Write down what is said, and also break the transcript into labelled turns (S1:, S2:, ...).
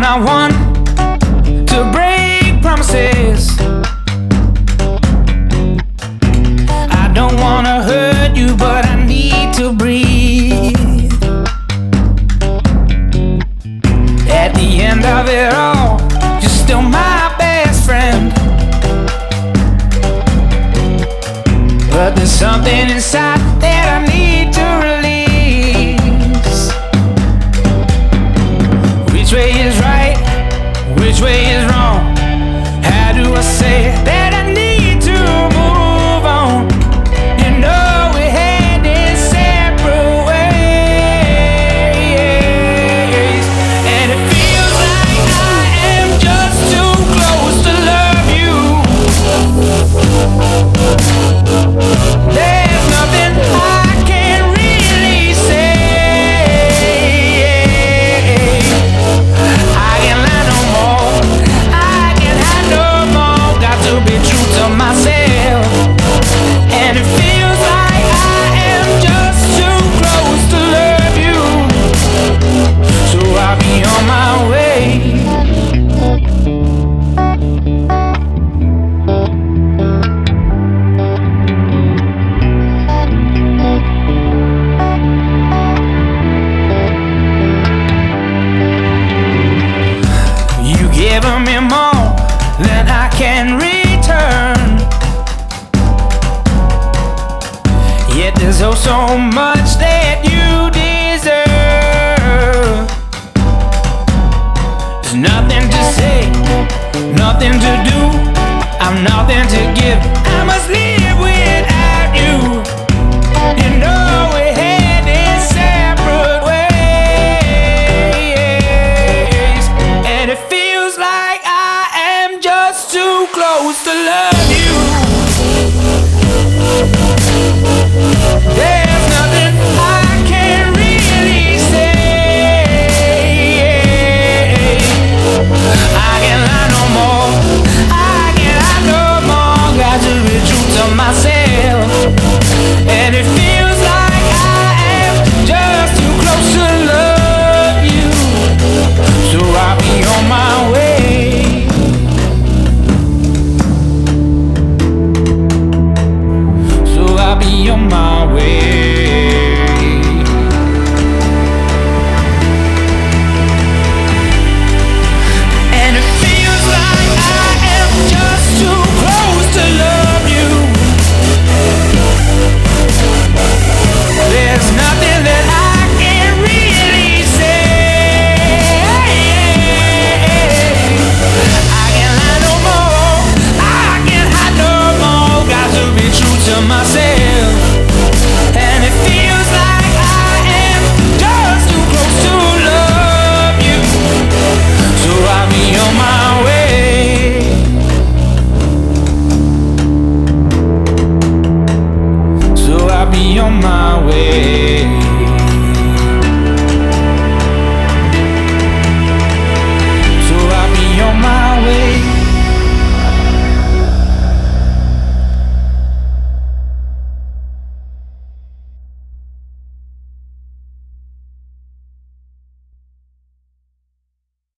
S1: not one to break promises. I don't wanna hurt you, but I need to breathe. At the end of it all, you're still my best friend. But there's something inside that I need to release. Which way is right? Which way is wrong? How do I say that I need to move on? You know we had this separate ways, and it feels like I am just too close to love you. There's nothing I can really say. I can't lie no more. I can't hide no more. Got to be true to myself. And it feels like I am just too close to love you. So I'll be on my way. You giving me more than I can return. Yet there's oh so much that you deserve. There's nothing to say, nothing to do. I'm nothing to